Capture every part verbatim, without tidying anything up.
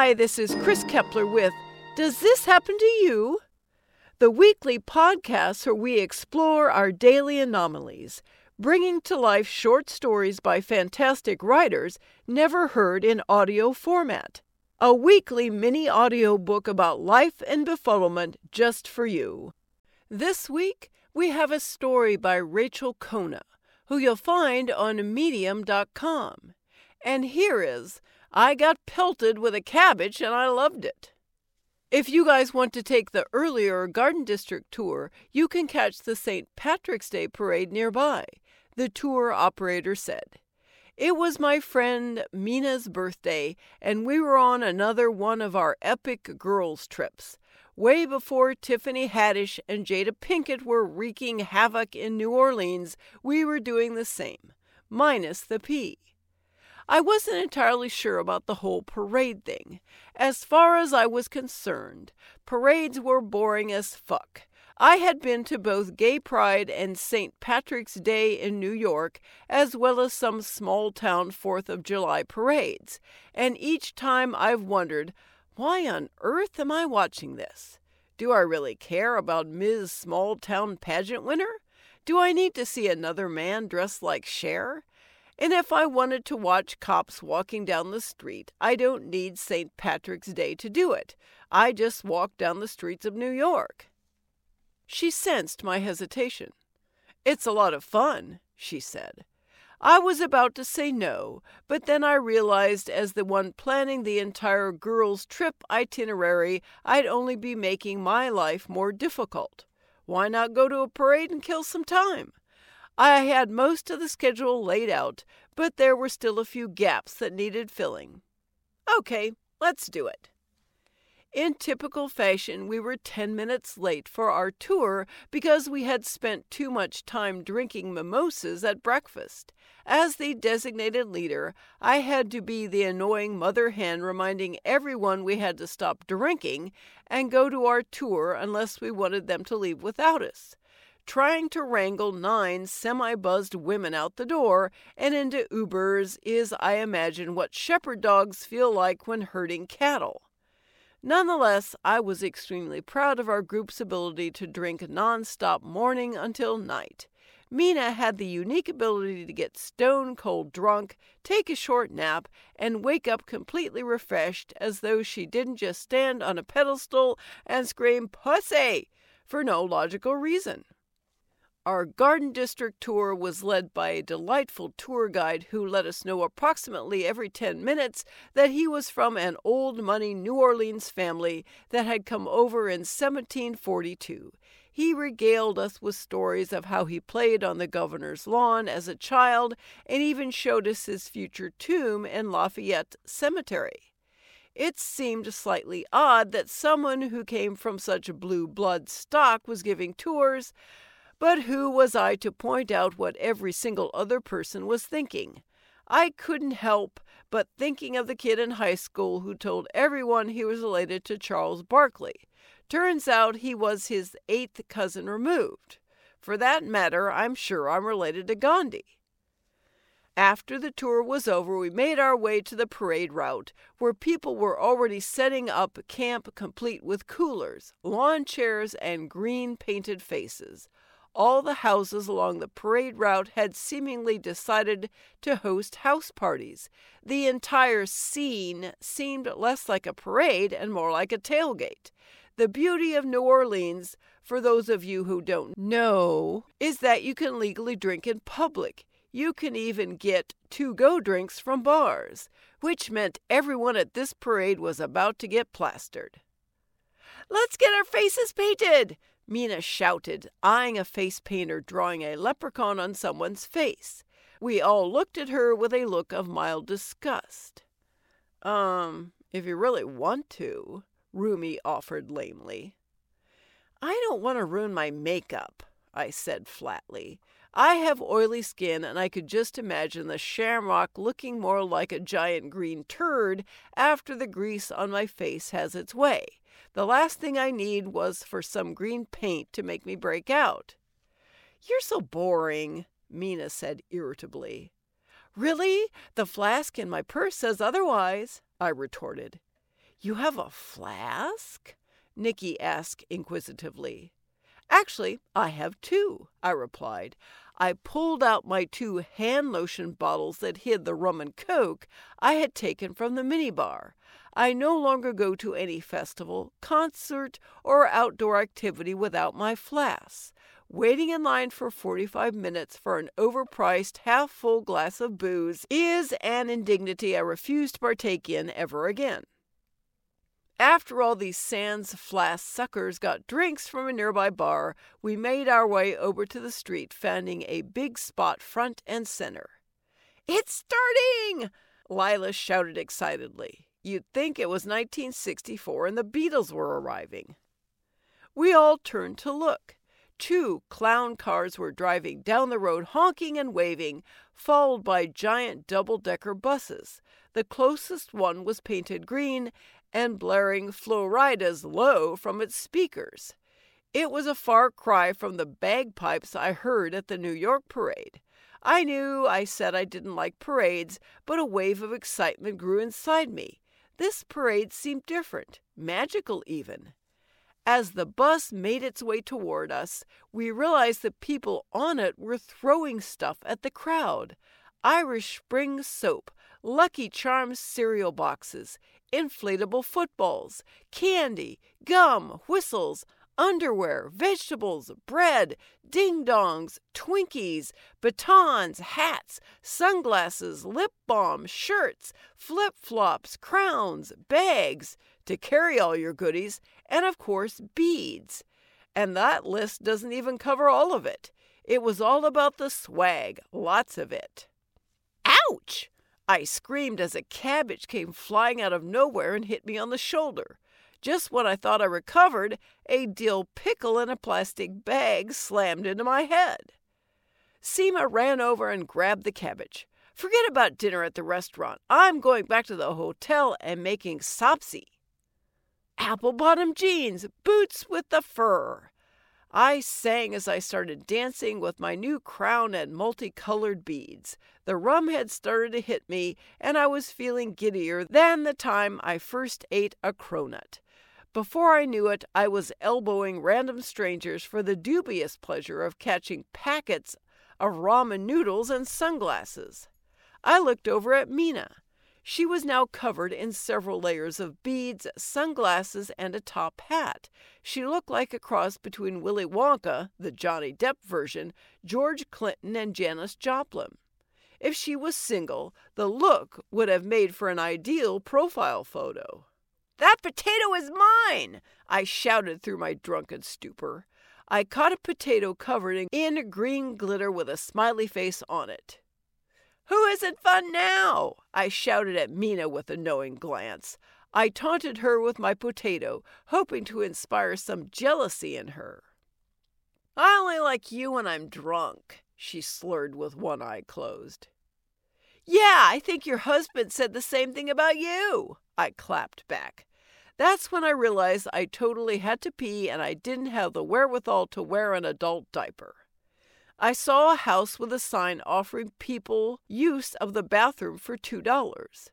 Hi, this is Chris Kepler with Does This Happen to You? The weekly podcast where we explore our daily anomalies, bringing to life short stories by fantastic writers never heard in audio format. A weekly mini audio book about life and befuddlement just for you. This week, we have a story by Rachel Kona, who you'll find on medium dot com. And here is I Got Pelted with a Cabbage and I Loved It. If you guys want to take the earlier Garden District tour, you can catch the Saint Patrick's Day parade nearby, the tour operator said. It was my friend Mina's birthday, and we were on another one of our epic girls' trips. Way before Tiffany Haddish and Jada Pinkett were wreaking havoc in New Orleans, we were doing the same, minus the P. I wasn't entirely sure about the whole parade thing. As far as I was concerned, parades were boring as fuck. I had been to both Gay Pride and Saint Patrick's Day in New York, as well as some small-town fourth of July parades, and each time I've wondered, why on earth am I watching this? Do I really care about Miz Small-Town Pageant winner? Do I need to see another man dressed like Cher? And if I wanted to watch cops walking down the street, I don't need Saint Patrick's Day to do it. I just walk down the streets of New York. She sensed my hesitation. It's a lot of fun, she said. I was about to say no, but then I realized as the one planning the entire girls' trip itinerary, I'd only be making my life more difficult. Why not go to a parade and kill some time? I had most of the schedule laid out, but there were still a few gaps that needed filling. Okay, let's do it. In typical fashion, we were ten minutes late for our tour because we had spent too much time drinking mimosas at breakfast. As the designated leader, I had to be the annoying mother hen reminding everyone we had to stop drinking and go to our tour unless we wanted them to leave without us. Trying to wrangle nine semi-buzzed women out the door and into Ubers is, I imagine, what shepherd dogs feel like when herding cattle. Nonetheless, I was extremely proud of our group's ability to drink non-stop morning until night. Mina had the unique ability to get stone-cold drunk, take a short nap, and wake up completely refreshed as though she didn't just stand on a pedestal and scream, "Pussy!" for no logical reason. Our Garden District tour was led by a delightful tour guide who let us know approximately every ten minutes that he was from an old money New Orleans family that had come over in seventeen forty-two. He regaled us with stories of how he played on the governor's lawn as a child and even showed us his future tomb in Lafayette Cemetery. It seemed slightly odd that someone who came from such blue blood stock was giving tours, but who was I to point out what every single other person was thinking? I couldn't help but thinking of the kid in high school who told everyone he was related to Charles Barkley. Turns out he was his eighth cousin removed. For that matter, I'm sure I'm related to Gandhi. After the tour was over, we made our way to the parade route, where people were already setting up camp complete with coolers, lawn chairs, and green-painted faces. All the houses along the parade route had seemingly decided to host house parties. The entire scene seemed less like a parade and more like a tailgate. The beauty of New Orleans, for those of you who don't know, is that you can legally drink in public. You can even get to-go drinks from bars, which meant everyone at this parade was about to get plastered. "Let's get our faces painted!" Mina shouted, eyeing a face painter drawing a leprechaun on someone's face. We all looked at her with a look of mild disgust. Um, if you really want to, Rumi offered lamely. I don't want to ruin my makeup, I said flatly. I have oily skin, and I could just imagine the shamrock looking more like a giant green turd after the grease on my face has its way. The last thing I need was for some green paint to make me break out. You're so boring, Mina said irritably. Really? The flask in my purse says otherwise, I retorted. You have a flask? Nikki asked inquisitively. Actually, I have two, I replied. I pulled out my two hand lotion bottles that hid the rum and coke I had taken from the minibar. I no longer go to any festival, concert, or outdoor activity without my flasks. Waiting in line for forty-five minutes for an overpriced half-full glass of booze is an indignity I refuse to partake in ever again. After all these Sans flask suckers got drinks from a nearby bar, we made our way over to the street, finding a big spot front and center. "It's starting!" Lila shouted excitedly. You'd think it was nineteen sixty-four and the Beatles were arriving. We all turned to look. Two clown cars were driving down the road honking and waving, followed by giant double-decker buses. The closest one was painted green and blaring Florida's Low from its speakers. It was a far cry from the bagpipes I heard at the New York parade. I knew I said I didn't like parades, but a wave of excitement grew inside me. This parade seemed different, magical even. As the bus made its way toward us, we realized the people on it were throwing stuff at the crowd. Irish Spring soap, Lucky Charms cereal boxes, inflatable footballs, candy, gum, whistles, underwear, vegetables, bread, ding-dongs, Twinkies, batons, hats, sunglasses, lip balm, shirts, flip-flops, crowns, bags, to carry all your goodies, and of course beads. And that list doesn't even cover all of it. It was all about the swag, lots of it. Ouch! I screamed as a cabbage came flying out of nowhere and hit me on the shoulder. Just when I thought I recovered, a dill pickle in a plastic bag slammed into my head. Seema ran over and grabbed the cabbage. Forget about dinner at the restaurant. I'm going back to the hotel and making sapsi. Apple-bottom jeans, boots with the fur. I sang as I started dancing with my new crown and multicolored beads. The rum had started to hit me, and I was feeling giddier than the time I first ate a cronut. Before I knew it, I was elbowing random strangers for the dubious pleasure of catching packets of ramen noodles and sunglasses. I looked over at Mina. She was now covered in several layers of beads, sunglasses, and a top hat. She looked like a cross between Willy Wonka, the Johnny Depp version, George Clinton, and Janis Joplin. If she was single, the look would have made for an ideal profile photo. "That potato is mine!" I shouted through my drunken stupor. I caught a potato covered in green glitter with a smiley face on it. "Who isn't fun now?" I shouted at Mina with a knowing glance. I taunted her with my potato, hoping to inspire some jealousy in her. "I only like you when I'm drunk," she slurred with one eye closed. "Yeah, I think your husband said the same thing about you," I clapped back. That's when I realized I totally had to pee and I didn't have the wherewithal to wear an adult diaper. I saw a house with a sign offering people use of the bathroom for two dollars.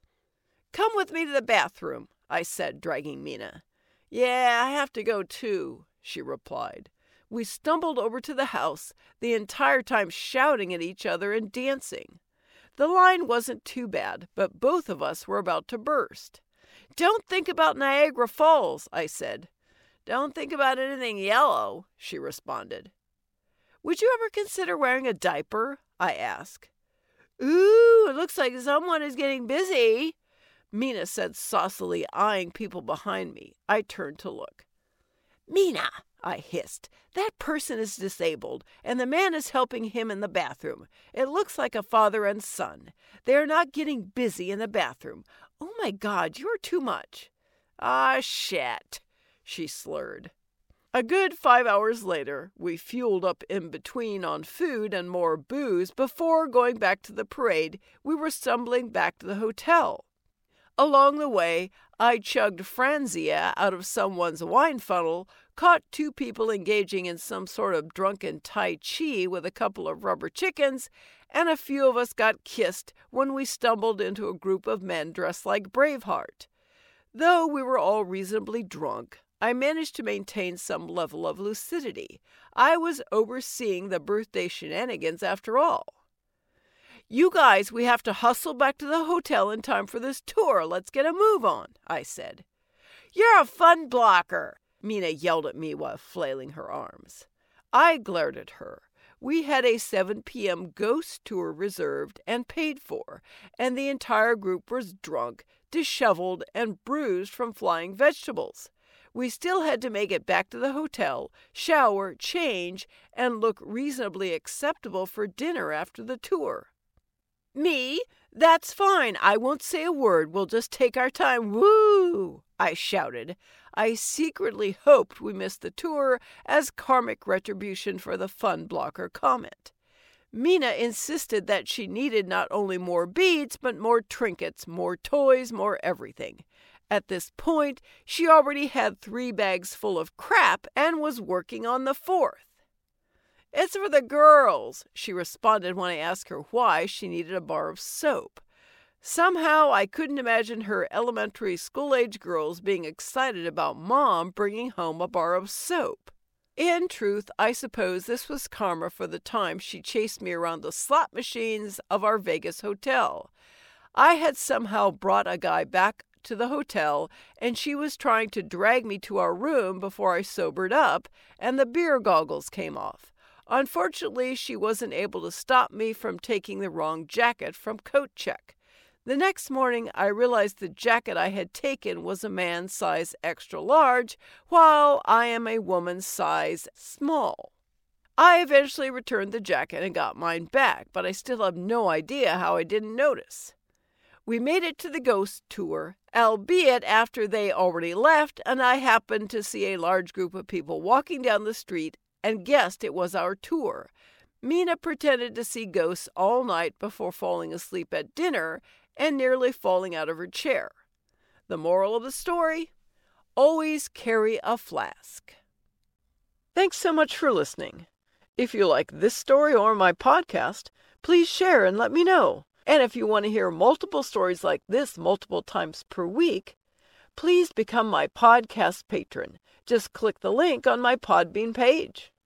"Come with me to the bathroom," I said, dragging Mina. "Yeah, I have to go too," she replied. We stumbled over to the house, the entire time shouting at each other and dancing. The line wasn't too bad, but both of us were about to burst. "Don't think about Niagara Falls," I said. "Don't think about anything yellow," she responded. "Would you ever consider wearing a diaper?" I asked. "Ooh, it looks like someone is getting busy," Mina said saucily, eyeing people behind me. I turned to look. "Mina," I hissed, "that person is disabled, and the man is helping him in the bathroom. It looks like a father and son. They are not getting busy in the bathroom. Oh my God, you're too much." "Ah, shit," she slurred. A good five hours later, we fueled up in between on food and more booze. Before going back to the parade, we were stumbling back to the hotel. Along the way, I chugged Franzia out of someone's wine funnel, caught two people engaging in some sort of drunken Tai Chi with a couple of rubber chickens, and a few of us got kissed when we stumbled into a group of men dressed like Braveheart. Though we were all reasonably drunk, I managed to maintain some level of lucidity. I was overseeing the birthday shenanigans after all. "You guys, we have to hustle back to the hotel in time for this tour. Let's get a move on," I said. "You're a fun blocker," Mina yelled at me while flailing her arms. I glared at her. We had a seven p.m. ghost tour reserved and paid for, and the entire group was drunk, disheveled, and bruised from flying vegetables. We still had to make it back to the hotel, shower, change, and look reasonably acceptable for dinner after the tour. "Me? That's fine. I won't say a word. We'll just take our time. Woo!" I shouted. I secretly hoped we missed the tour as karmic retribution for the fun blocker comment. Mina insisted that she needed not only more beads, but more trinkets, more toys, more everything. At this point, she already had three bags full of crap and was working on the fourth. "It's for the girls," she responded when I asked her why she needed a bar of soap. Somehow I couldn't imagine her elementary school-age girls being excited about Mom bringing home a bar of soap. In truth, I suppose this was karma for the time she chased me around the slot machines of our Vegas hotel. I had somehow brought a guy back to the hotel, and she was trying to drag me to our room before I sobered up, and the beer goggles came off. Unfortunately, she wasn't able to stop me from taking the wrong jacket from Coat Check. The next morning, I realized the jacket I had taken was a man's size extra large, while I am a woman's size small. I eventually returned the jacket and got mine back, but I still have no idea how I didn't notice. We made it to the ghost tour, albeit after they already left, and I happened to see a large group of people walking down the street and guessed it was our tour. Mina pretended to see ghosts all night before falling asleep at dinner and nearly falling out of her chair. The moral of the story? Always carry a flask. Thanks so much for listening. If you like this story or my podcast, please share and let me know. And if you want to hear multiple stories like this multiple times per week, please become my podcast patron. Just click the link on my Podbean page.